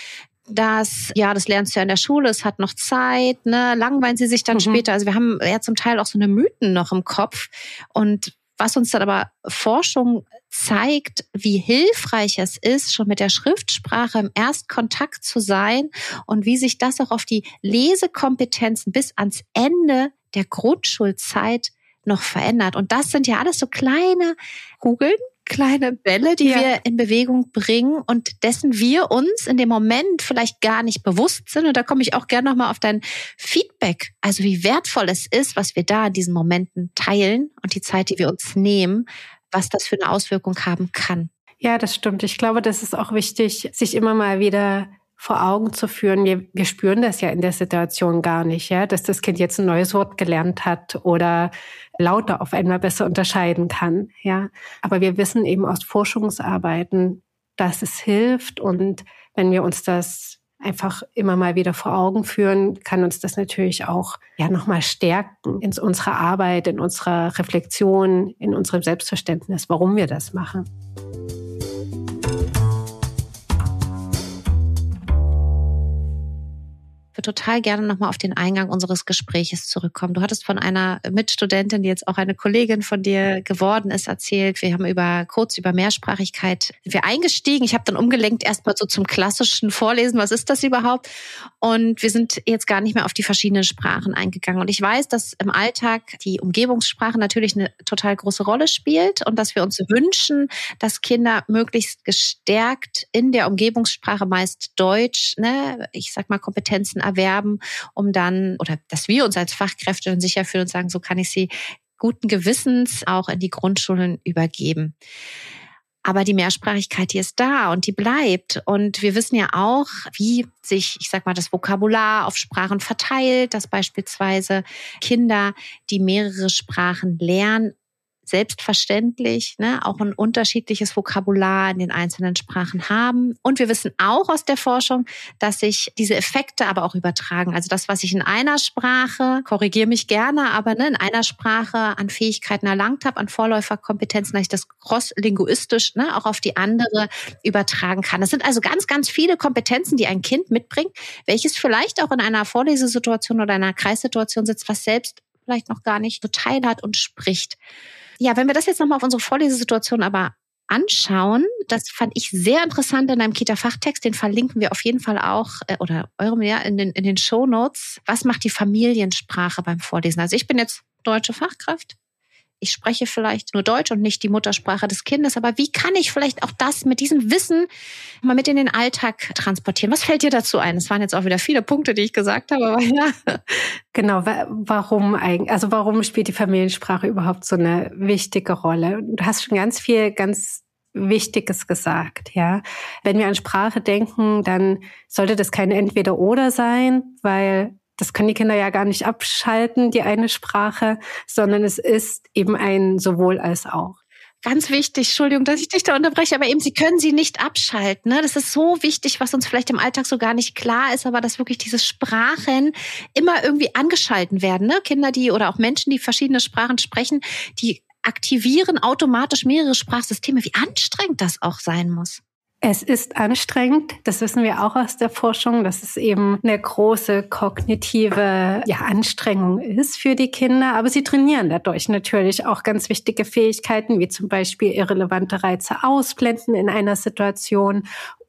dass, ja, das lernst du ja in der Schule, es hat noch Zeit, ne, langweilen sie sich dann mhm. später. Also wir haben ja zum Teil auch so eine Mythen noch im Kopf. Und was uns dann aber Forschung zeigt, wie hilfreich es ist, schon mit der Schriftsprache im Erstkontakt zu sein und wie sich das auch auf die Lesekompetenzen bis ans Ende der Grundschulzeit noch verändert. Und das sind ja alles so kleine Kugeln, kleine Bälle, die ja. wir in Bewegung bringen und dessen wir uns in dem Moment vielleicht gar nicht bewusst sind. Und da komme ich auch gerne nochmal auf dein Feedback. Also wie wertvoll es ist, was wir da in diesen Momenten teilen und die Zeit, die wir uns nehmen, was das für eine Auswirkung haben kann. Ja, das stimmt. Ich glaube, das ist auch wichtig, sich immer mal wieder vor Augen zu führen. Wir, wir spüren das ja in der Situation gar nicht, ja, dass das Kind jetzt ein neues Wort gelernt hat oder Laute auf einmal besser unterscheiden kann, ja. Aber wir wissen eben aus Forschungsarbeiten, dass es hilft und wenn wir uns das einfach immer mal wieder vor Augen führen, kann uns das natürlich auch ja nochmal stärken in unserer Arbeit, in unserer Reflexion, in unserem Selbstverständnis, warum wir das machen. Ich würde total gerne nochmal auf den Eingang unseres Gespräches zurückkommen. Du hattest von einer Mitstudentin, die jetzt auch eine Kollegin von dir geworden ist, erzählt. Wir haben über kurz über Mehrsprachigkeit sind wir eingestiegen. Ich habe dann umgelenkt erstmal so zum klassischen Vorlesen. Was ist das überhaupt? Und wir sind jetzt gar nicht mehr auf die verschiedenen Sprachen eingegangen. Und ich weiß, dass im Alltag die Umgebungssprache natürlich eine total große Rolle spielt und dass wir uns wünschen, dass Kinder möglichst gestärkt in der Umgebungssprache, meist Deutsch, ne, ich sag mal Kompetenzen erwerben, um dann, oder dass wir uns als Fachkräfte dann sicher fühlen und sagen, so kann ich sie guten Gewissens auch in die Grundschulen übergeben. Aber die Mehrsprachigkeit, die ist da und die bleibt. Und wir wissen ja auch, wie sich, ich sag mal, das Vokabular auf Sprachen verteilt, dass beispielsweise Kinder, die mehrere Sprachen lernen, selbstverständlich ne, auch ein unterschiedliches Vokabular in den einzelnen Sprachen haben. Und wir wissen auch aus der Forschung, dass sich diese Effekte aber auch übertragen. Also das, was ich in einer Sprache, korrigiere mich gerne, aber ne, in einer Sprache an Fähigkeiten erlangt habe, an Vorläuferkompetenzen, dass ich das crosslinguistisch ne, auch auf die andere übertragen kann. Das sind also ganz, ganz viele Kompetenzen, die ein Kind mitbringt, welches vielleicht auch in einer Vorlesesituation oder einer Kreissituation sitzt, was selbst vielleicht noch gar nicht so teil hat und spricht. Ja, wenn wir das jetzt nochmal auf unsere Vorlesesituation aber anschauen, das fand ich sehr interessant in einem Kita-Fachtext, den verlinken wir auf jeden Fall auch, äh, oder eurem ja, in den, in den Shownotes. Was macht die Familiensprache beim Vorlesen? Also ich bin jetzt deutsche Fachkraft. Ich spreche vielleicht nur Deutsch und nicht die Muttersprache des Kindes, aber wie kann ich vielleicht auch das mit diesem Wissen mal mit in den Alltag transportieren? Was fällt dir dazu ein? Es waren jetzt auch wieder viele Punkte, die ich gesagt habe, aber ja. Genau, warum eigentlich, also warum spielt die Familiensprache überhaupt so eine wichtige Rolle? Du hast schon ganz viel, ganz Wichtiges gesagt, ja. Wenn wir an Sprache denken, dann sollte das kein Entweder-Oder sein, weil das können die Kinder ja gar nicht abschalten, die eine Sprache, sondern es ist eben ein sowohl als auch. Ganz wichtig, Entschuldigung, dass ich dich da unterbreche, aber eben, sie können sie nicht abschalten. Ne? Das ist so wichtig, was uns vielleicht im Alltag so gar nicht klar ist, aber dass wirklich diese Sprachen immer irgendwie angeschalten werden. Ne? Kinder, die oder auch Menschen, die verschiedene Sprachen sprechen, die aktivieren automatisch mehrere Sprachsysteme. Wie anstrengend das auch sein muss. Es ist anstrengend, das wissen wir auch aus der Forschung, dass es eben eine große kognitive ja, Anstrengung ist für die Kinder. Aber sie trainieren dadurch natürlich auch ganz wichtige Fähigkeiten, wie zum Beispiel irrelevante Reize ausblenden in einer Situation.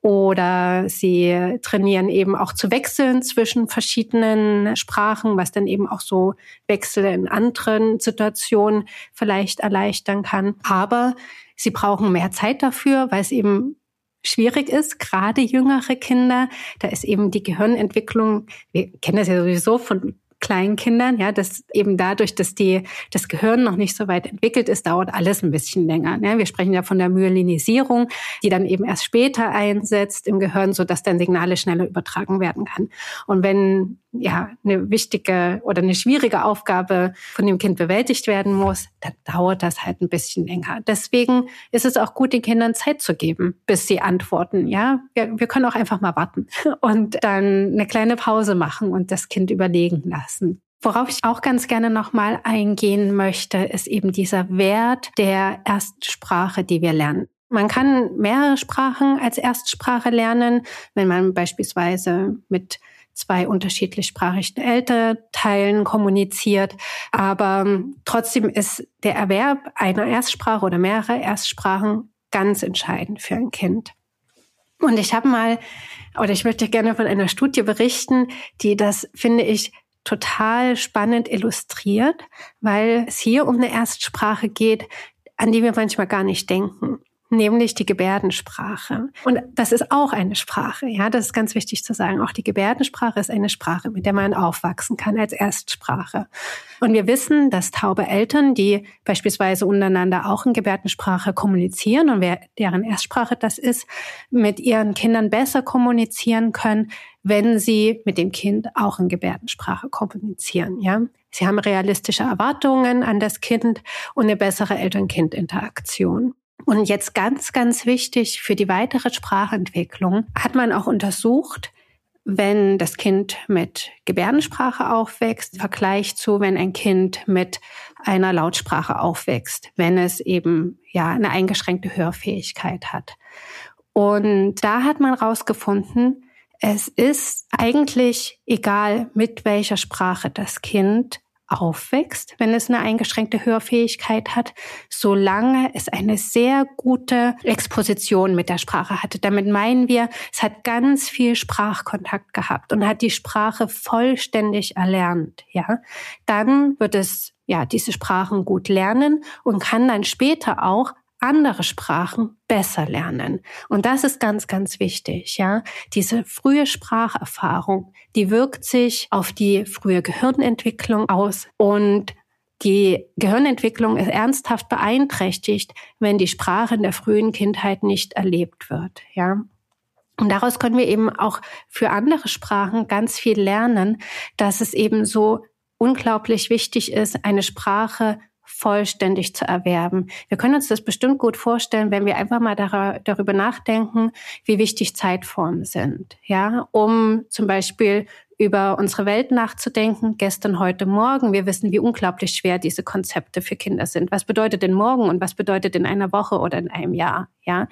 Oder sie trainieren eben auch zu wechseln zwischen verschiedenen Sprachen, was dann eben auch so Wechsel in anderen Situationen vielleicht erleichtern kann. Aber sie brauchen mehr Zeit dafür, weil es eben schwierig ist, gerade jüngere Kinder. Da ist eben die Gehirnentwicklung, wir kennen das ja sowieso von kleinen Kindern, ja, dass eben dadurch, dass die, das Gehirn noch nicht so weit entwickelt ist, dauert alles ein bisschen länger. Ne? Wir sprechen ja von der Myelinisierung, die dann eben erst später einsetzt im Gehirn, so dass dann Signale schneller übertragen werden kann. Und wenn ja eine wichtige oder eine schwierige Aufgabe von dem Kind bewältigt werden muss, dann dauert das halt ein bisschen länger. Deswegen ist es auch gut, den Kindern Zeit zu geben, bis sie antworten. Ja, wir, wir können auch einfach mal warten und dann eine kleine Pause machen und das Kind überlegen lassen. Worauf ich auch ganz gerne nochmal eingehen möchte, ist eben dieser Wert der Erstsprache, die wir lernen. Man kann mehrere Sprachen als Erstsprache lernen, wenn man beispielsweise mit zwei unterschiedlichsprachigen Elternteilen kommuniziert. Aber trotzdem ist der Erwerb einer Erstsprache oder mehrerer Erstsprachen ganz entscheidend für ein Kind. Und ich habe mal, oder ich möchte gerne von einer Studie berichten, die das, finde ich, total spannend illustriert, weil es hier um eine Erstsprache geht, an die wir manchmal gar nicht denken. Nämlich die Gebärdensprache. Und das ist auch eine Sprache, ja, das ist ganz wichtig zu sagen. Auch die Gebärdensprache ist eine Sprache, mit der man aufwachsen kann als Erstsprache. Und wir wissen, dass taube Eltern, die beispielsweise untereinander auch in Gebärdensprache kommunizieren und wer, deren Erstsprache das ist, mit ihren Kindern besser kommunizieren können, wenn sie mit dem Kind auch in Gebärdensprache kommunizieren, ja. Sie haben realistische Erwartungen an das Kind und eine bessere Eltern-Kind-Interaktion. Und jetzt ganz, ganz wichtig für die weitere Sprachentwicklung hat man auch untersucht, wenn das Kind mit Gebärdensprache aufwächst, im Vergleich zu, wenn ein Kind mit einer Lautsprache aufwächst, wenn es eben ja eine eingeschränkte Hörfähigkeit hat. Und da hat man rausgefunden, es ist eigentlich egal, mit welcher Sprache das Kind aufwächst, wenn es eine eingeschränkte Hörfähigkeit hat, solange es eine sehr gute Exposition mit der Sprache hatte. Damit meinen wir, es hat ganz viel Sprachkontakt gehabt und hat die Sprache vollständig erlernt. Ja, dann wird es ja diese Sprachen gut lernen und kann dann später auch andere Sprachen besser lernen. Und das ist ganz, ganz wichtig, ja. Diese frühe Spracherfahrung, die wirkt sich auf die frühe Gehirnentwicklung aus. Und die Gehirnentwicklung ist ernsthaft beeinträchtigt, wenn die Sprache in der frühen Kindheit nicht erlebt wird, ja. Und daraus können wir eben auch für andere Sprachen ganz viel lernen, dass es eben so unglaublich wichtig ist, eine Sprache vollständig zu erwerben. Wir können uns das bestimmt gut vorstellen, wenn wir einfach mal dar- darüber nachdenken, wie wichtig Zeitformen sind. Ja, um zum Beispiel über unsere Welt nachzudenken, gestern, heute, morgen. Wir wissen, wie unglaublich schwer diese Konzepte für Kinder sind. Was bedeutet denn morgen und was bedeutet in einer Woche oder in einem Jahr? Ja,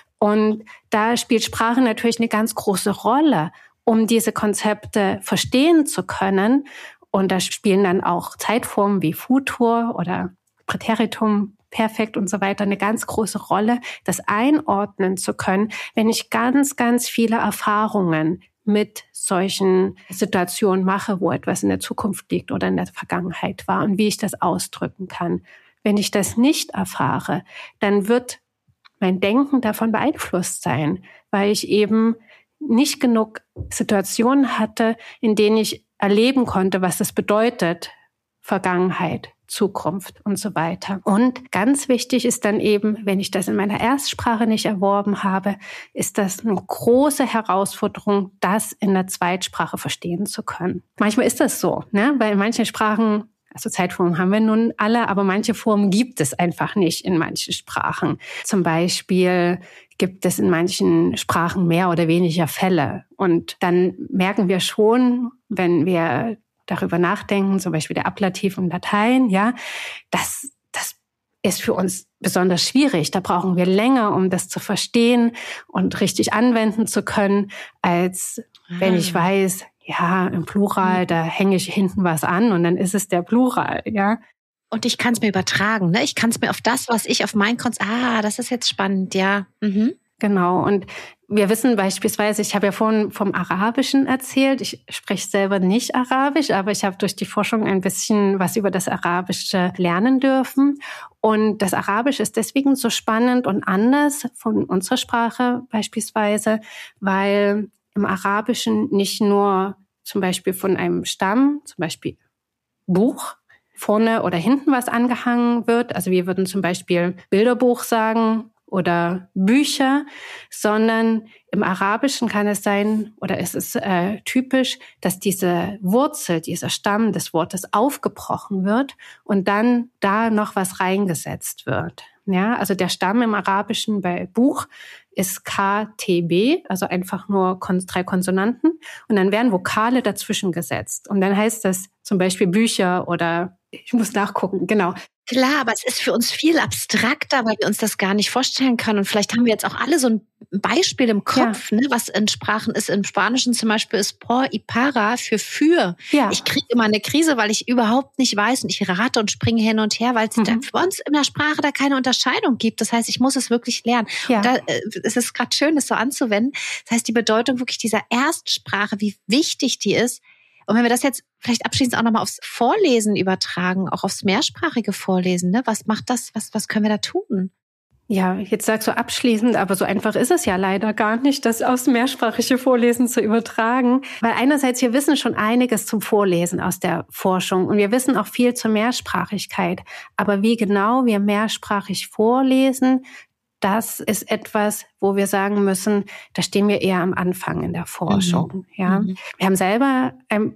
und da spielt Sprache natürlich eine ganz große Rolle, um diese Konzepte verstehen zu können. Und da spielen dann auch Zeitformen wie Futur oder Präteritum, Perfekt und so weiter eine ganz große Rolle, das einordnen zu können, wenn ich ganz, ganz viele Erfahrungen mit solchen Situationen mache, wo etwas in der Zukunft liegt oder in der Vergangenheit war und wie ich das ausdrücken kann. Wenn ich das nicht erfahre, dann wird mein Denken davon beeinflusst sein, weil ich eben nicht genug Situationen hatte, in denen ich erleben konnte, was es bedeutet, Vergangenheit, Zukunft und so weiter. Und ganz wichtig ist dann eben, wenn ich das in meiner Erstsprache nicht erworben habe, ist das eine große Herausforderung, das in der Zweitsprache verstehen zu können. Manchmal ist das so, ne? Weil in manchen Sprachen, also Zeitformen haben wir nun alle, aber manche Formen gibt es einfach nicht in manchen Sprachen. Zum Beispiel gibt es in manchen Sprachen mehr oder weniger Fälle. Und dann merken wir schon, wenn wir darüber nachdenken, zum Beispiel der Ablativ im Latein, ja, das, das ist für uns besonders schwierig. Da brauchen wir länger, um das zu verstehen und richtig anwenden zu können, als ah. wenn ich weiß, ja, im Plural, da hänge ich hinten was an und dann ist es der Plural, ja. Und ich kann es mir übertragen, ne? Ich kann es mir auf das, was ich auf mein Konzept, ah, das ist jetzt spannend, ja. Mhm. Genau. Und wir wissen beispielsweise, ich habe ja vorhin vom Arabischen erzählt. Ich spreche selber nicht Arabisch, aber ich habe durch die Forschung ein bisschen was über das Arabische lernen dürfen. Und das Arabische ist deswegen so spannend und anders von unserer Sprache beispielsweise, weil im Arabischen nicht nur zum Beispiel von einem Stamm, zum Beispiel Buch, vorne oder hinten was angehangen wird. Also wir würden zum Beispiel Bilderbuch sagen oder Bücher, sondern im Arabischen kann es sein, oder es ist äh, typisch, dass diese Wurzel, dieser Stamm des Wortes aufgebrochen wird und dann da noch was reingesetzt wird. Ja, also der Stamm im Arabischen bei Buch ist K T B, also einfach nur kon- drei Konsonanten, und dann werden Vokale dazwischen gesetzt. Und dann heißt das zum Beispiel Bücher oder ich muss nachgucken, genau. Klar, aber es ist für uns viel abstrakter, weil wir uns das gar nicht vorstellen können. Und vielleicht haben wir jetzt auch alle so ein Beispiel im Kopf, ja. ne, was in Sprachen ist. Im Spanischen zum Beispiel ist por y para für für. Ja. Ich kriege immer eine Krise, weil ich überhaupt nicht weiß und ich rate und springe hin und her, weil es mhm. für uns in der Sprache da keine Unterscheidung gibt. Das heißt, ich muss es wirklich lernen. Ja. Und da äh, es ist gerade schön, das so anzuwenden. Das heißt, die Bedeutung wirklich dieser Erstsprache, wie wichtig die ist. Und wenn wir das jetzt vielleicht abschließend auch nochmal aufs Vorlesen übertragen, auch aufs mehrsprachige Vorlesen, ne? Was macht das, was, was können wir da tun? Ja, jetzt sagst du abschließend, aber so einfach ist es ja leider gar nicht, das aufs mehrsprachige Vorlesen zu übertragen. Weil einerseits, wir wissen schon einiges zum Vorlesen aus der Forschung und wir wissen auch viel zur Mehrsprachigkeit. Aber wie genau wir mehrsprachig vorlesen, das ist etwas, wo wir sagen müssen, da stehen wir eher am Anfang in der Forschung. Mhm. Ja, mhm. Wir haben selber ein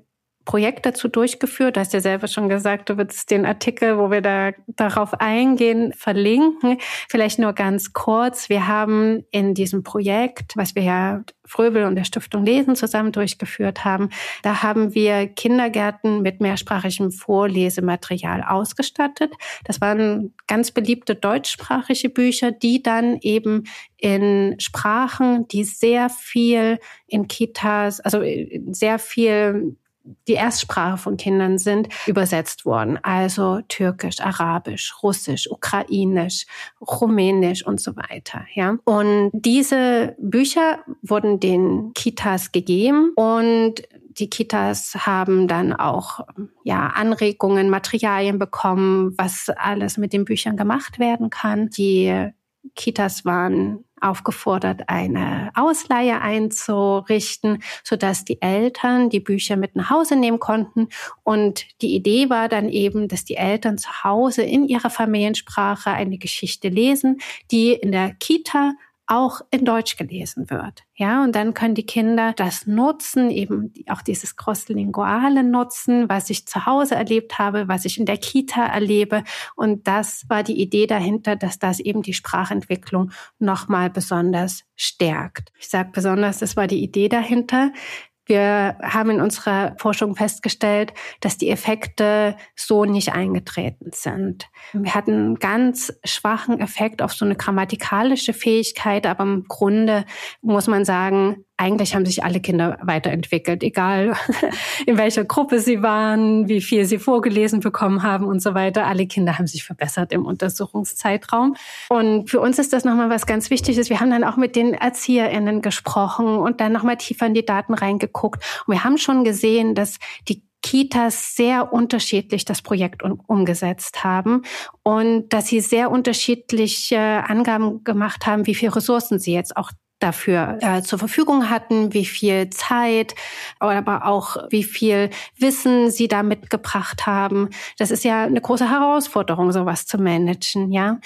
Projekt dazu durchgeführt. Du hast ja selber schon gesagt, du würdest den Artikel, wo wir da darauf eingehen, verlinken. Vielleicht nur ganz kurz. Wir haben in diesem Projekt, was wir ja Fröbel und der Stiftung Lesen zusammen durchgeführt haben, da haben wir Kindergärten mit mehrsprachigem Vorlesematerial ausgestattet. Das waren ganz beliebte deutschsprachige Bücher, die dann eben in Sprachen, die sehr viel in Kitas, also sehr viel die Erstsprache von Kindern sind, übersetzt worden. Also Türkisch, Arabisch, Russisch, Ukrainisch, Rumänisch und so weiter. Ja. Und diese Bücher wurden den Kitas gegeben und die Kitas haben dann auch ja Anregungen, Materialien bekommen, was alles mit den Büchern gemacht werden kann. Die Kitas waren aufgefordert, eine Ausleihe einzurichten, sodass die Eltern die Bücher mit nach Hause nehmen konnten. Und die Idee war dann eben, dass die Eltern zu Hause in ihrer Familiensprache eine Geschichte lesen, die in der Kita auch in Deutsch gelesen wird. Ja, und dann können die Kinder das nutzen, eben auch dieses Crosslinguale nutzen, was ich zu Hause erlebt habe, was ich in der Kita erlebe. Und das war die Idee dahinter, dass das eben die Sprachentwicklung nochmal besonders stärkt. Ich sage besonders, das war die Idee dahinter. Wir haben in unserer Forschung festgestellt, dass die Effekte so nicht eingetreten sind. Wir hatten einen ganz schwachen Effekt auf so eine grammatikalische Fähigkeit, aber im Grunde muss man sagen, eigentlich haben sich alle Kinder weiterentwickelt, egal in welcher Gruppe sie waren, wie viel sie vorgelesen bekommen haben und so weiter. Alle Kinder haben sich verbessert im Untersuchungszeitraum. Und für uns ist das nochmal was ganz Wichtiges. Wir haben dann auch mit den ErzieherInnen gesprochen und dann nochmal tiefer in die Daten reingeguckt. Und wir haben schon gesehen, dass die Kitas sehr unterschiedlich das Projekt umgesetzt haben und dass sie sehr unterschiedliche Angaben gemacht haben, wie viele Ressourcen sie jetzt auch dafür äh, zur Verfügung hatten, wie viel Zeit, aber auch wie viel Wissen sie da mitgebracht haben. Das ist ja eine große Herausforderung, sowas zu managen, ja.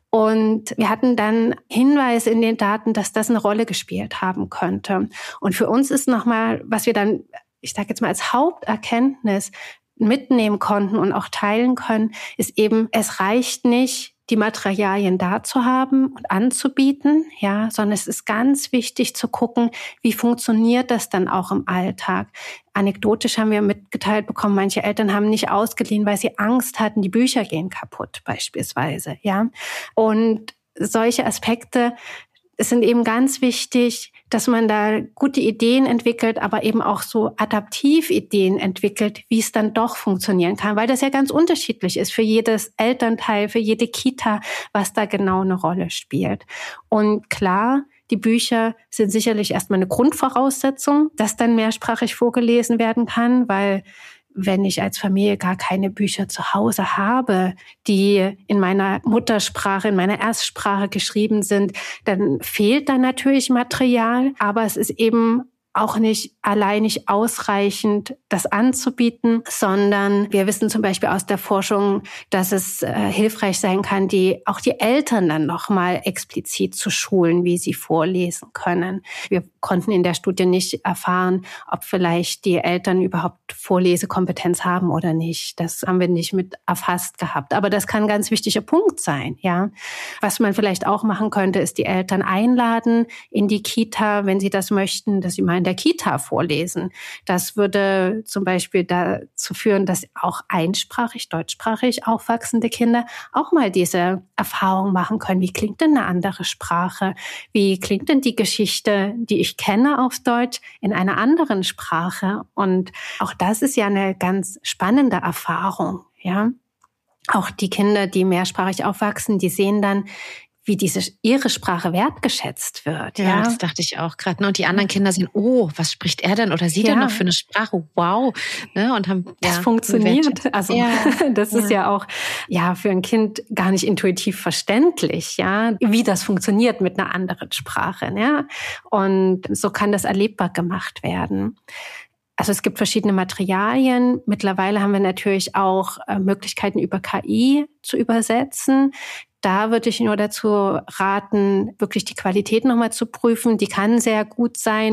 Und wir hatten dann Hinweise in den Daten, dass das eine Rolle gespielt haben könnte. Und für uns ist nochmal, was wir dann, ich sage jetzt mal als Haupterkenntnis mitnehmen konnten und auch teilen können, ist eben, es reicht nicht, die Materialien da zu haben und anzubieten, ja, sondern es ist ganz wichtig zu gucken, wie funktioniert das dann auch im Alltag. Anekdotisch haben wir mitgeteilt bekommen, manche Eltern haben nicht ausgeliehen, weil sie Angst hatten, die Bücher gehen kaputt beispielsweise, ja. Und solche Aspekte, es sind eben ganz wichtig, dass man da gute Ideen entwickelt, aber eben auch so Adaptivideen entwickelt, wie es dann doch funktionieren kann, weil das ja ganz unterschiedlich ist für jedes Elternteil, für jede Kita, was da genau eine Rolle spielt. Und klar, die Bücher sind sicherlich erstmal eine Grundvoraussetzung, dass dann mehrsprachig vorgelesen werden kann, weil wenn ich als Familie gar keine Bücher zu Hause habe, die in meiner Muttersprache, in meiner Erstsprache geschrieben sind, dann fehlt da natürlich Material, aber es ist eben auch nicht alleinig ausreichend, das anzubieten, sondern wir wissen zum Beispiel aus der Forschung, dass es äh, hilfreich sein kann, die auch die Eltern dann nochmal explizit zu schulen, wie sie vorlesen können. Wir konnten in der Studie nicht erfahren, ob vielleicht die Eltern überhaupt Vorlesekompetenz haben oder nicht. Das haben wir nicht mit erfasst gehabt. Aber das kann ein ganz wichtiger Punkt sein, ja. Was man vielleicht auch machen könnte, ist die Eltern einladen in die Kita, wenn sie das möchten, dass sie mal in der Kita vorlesen. Das würde zum Beispiel dazu führen, dass auch einsprachig, deutschsprachig aufwachsende Kinder auch mal diese Erfahrung machen können. Wie klingt denn eine andere Sprache? Wie klingt denn die Geschichte, die ich kenne auf Deutsch, in einer anderen Sprache? Und auch das ist ja eine ganz spannende Erfahrung, ja. Auch die Kinder, die mehrsprachig aufwachsen, die sehen dann, wie diese ihre Sprache wertgeschätzt wird. Ja, ja. Das dachte ich auch gerade. Und die anderen Kinder sehen, oh, was spricht er denn oder sie ja. denn noch für eine Sprache? Wow. Ne? Und haben, das ja, funktioniert. Also ja. das ist ja. ja auch ja für ein Kind gar nicht intuitiv verständlich, ja, wie das funktioniert mit einer anderen Sprache. Ja. Und so kann das erlebbar gemacht werden. Also es gibt verschiedene Materialien. Mittlerweile haben wir natürlich auch äh, Möglichkeiten, über K I zu übersetzen. Da würde ich nur dazu raten, wirklich die Qualität nochmal zu prüfen. Die kann sehr gut sein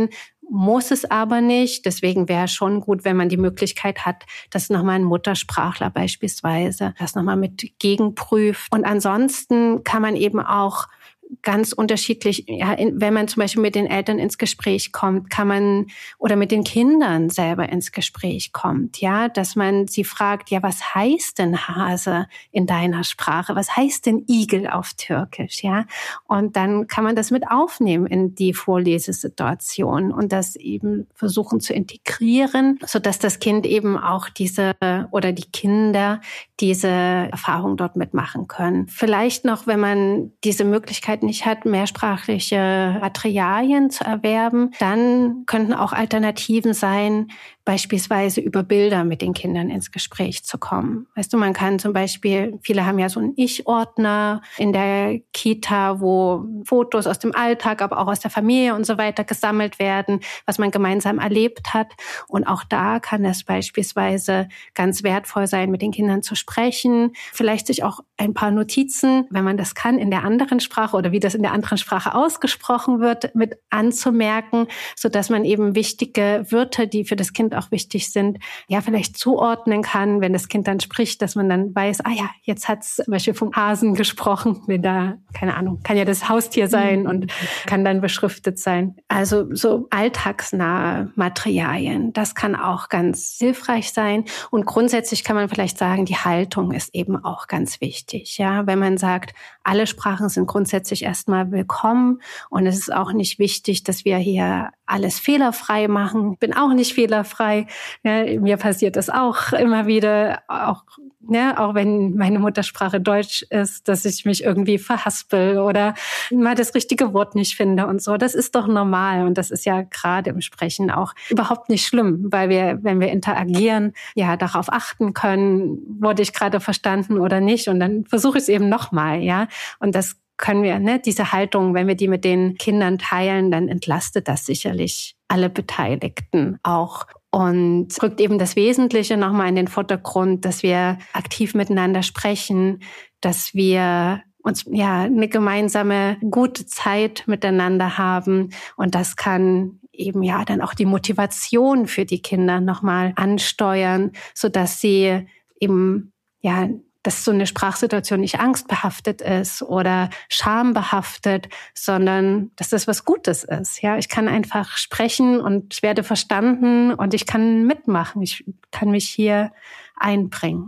muss es aber nicht. Deswegen wäre es schon gut, wenn man die Möglichkeit hat, dass nochmal ein Muttersprachler beispielsweise das nochmal mit gegenprüft. Und ansonsten kann man eben auch ganz unterschiedlich, ja, wenn man zum Beispiel mit den Eltern ins Gespräch kommt, kann man, oder mit den Kindern selber ins Gespräch kommt, ja, dass man sie fragt, ja, was heißt denn Hase in deiner Sprache? Was heißt denn Igel auf Türkisch, ja? Und dann kann man das mit aufnehmen in die Vorlesesituation und das eben versuchen zu integrieren, sodass das Kind eben auch diese, oder die Kinder diese Erfahrung dort mitmachen können. Vielleicht noch, wenn man diese Möglichkeit nicht hat, mehrsprachliche Materialien zu erwerben, dann könnten auch Alternativen sein, beispielsweise über Bilder mit den Kindern ins Gespräch zu kommen. Weißt du, man kann zum Beispiel, viele haben ja so einen Ich-Ordner in der Kita, wo Fotos aus dem Alltag, aber auch aus der Familie und so weiter gesammelt werden, was man gemeinsam erlebt hat. Und auch da kann es beispielsweise ganz wertvoll sein, mit den Kindern zu sprechen, vielleicht sich auch ein paar Notizen, wenn man das kann, in der anderen Sprache oder wie das in der anderen Sprache ausgesprochen wird, mit anzumerken, sodass man eben wichtige Wörter, die für das Kind auch wichtig sind, ja, vielleicht zuordnen kann, wenn das Kind dann spricht, dass man dann weiß, ah ja, jetzt hat es zum Beispiel vom Hasen gesprochen, wenn da, keine Ahnung, kann ja das Haustier sein mhm. und kann dann beschriftet sein. Also so alltagsnahe Materialien, das kann auch ganz hilfreich sein. Und grundsätzlich kann man vielleicht sagen, die Haltung ist eben auch ganz wichtig. Ja, wenn man sagt, alle Sprachen sind grundsätzlich erstmal willkommen und es ist auch nicht wichtig, dass wir hier alles fehlerfrei machen. Ich bin auch nicht fehlerfrei. Ja, mir passiert das auch immer wieder, auch, ja, auch wenn meine Muttersprache Deutsch ist, dass ich mich irgendwie verhaspel oder mal das richtige Wort nicht finde und so. Das ist doch normal und das ist ja gerade im Sprechen auch überhaupt nicht schlimm, weil wir, wenn wir interagieren, ja, darauf achten können, wurde ich gerade verstanden oder nicht und dann versuche ich es eben nochmal, ja. Und das können wir, ne, diese Haltung, wenn wir die mit den Kindern teilen, dann entlastet das sicherlich alle Beteiligten auch und rückt eben das Wesentliche nochmal in den Vordergrund, dass wir aktiv miteinander sprechen, dass wir uns ja eine gemeinsame gute Zeit miteinander haben und das kann eben ja dann auch die Motivation für die Kinder nochmal ansteuern, sodass sie eben ja dass so eine Sprachsituation nicht angstbehaftet ist oder schambehaftet, sondern dass das was Gutes ist. Ja, ich kann einfach sprechen und ich werde verstanden und ich kann mitmachen. Ich kann mich hier einbringen.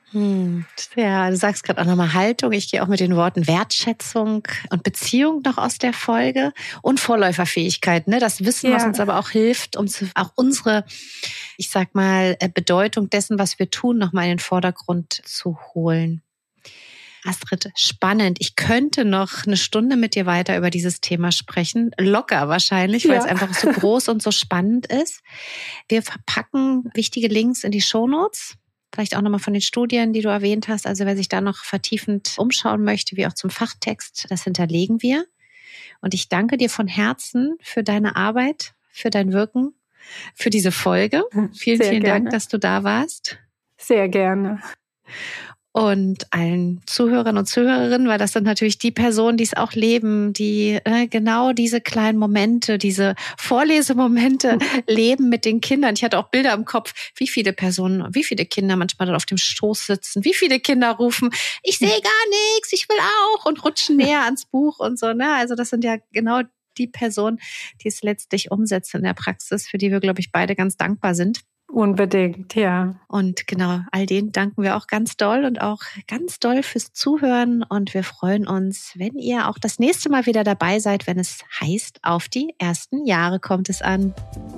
Hm, ja, du sagst gerade auch nochmal Haltung. Ich gehe auch mit den Worten Wertschätzung und Beziehung noch aus der Folge und Vorläuferfähigkeit, ne? Das Wissen, ja. Was uns aber auch hilft, um zu, auch unsere, ich sag mal, Bedeutung dessen, was wir tun, nochmal in den Vordergrund zu holen. Astrid, spannend. Ich könnte noch eine Stunde mit dir weiter über dieses Thema sprechen. Locker wahrscheinlich, weil ja. es einfach so groß und so spannend ist. Wir verpacken wichtige Links in die Shownotes. Vielleicht auch nochmal von den Studien, die du erwähnt hast. Also wer sich da noch vertiefend umschauen möchte, wie auch zum Fachtext, das hinterlegen wir. Und ich danke dir von Herzen für deine Arbeit, für dein Wirken, für diese Folge. Vielen, Sehr vielen gerne. Dank, dass du da warst. Sehr gerne. Und allen Zuhörern und Zuhörerinnen, weil das sind natürlich die Personen, die es auch leben, die äh, genau diese kleinen Momente, diese Vorlesemomente leben mit den Kindern. Ich hatte auch Bilder im Kopf, wie viele Personen, wie viele Kinder manchmal dann auf dem Schoß sitzen, wie viele Kinder rufen, ich sehe gar nichts, ich will auch und rutschen näher ans Buch und so. Ne? Also das sind ja genau die Personen, die es letztlich umsetzen in der Praxis, für die wir, glaube ich, beide ganz dankbar sind. Unbedingt, ja. Und genau, all denen danken wir auch ganz doll und auch ganz doll fürs Zuhören. Und wir freuen uns, wenn ihr auch das nächste Mal wieder dabei seid, wenn es heißt, auf die ersten Jahre kommt es an.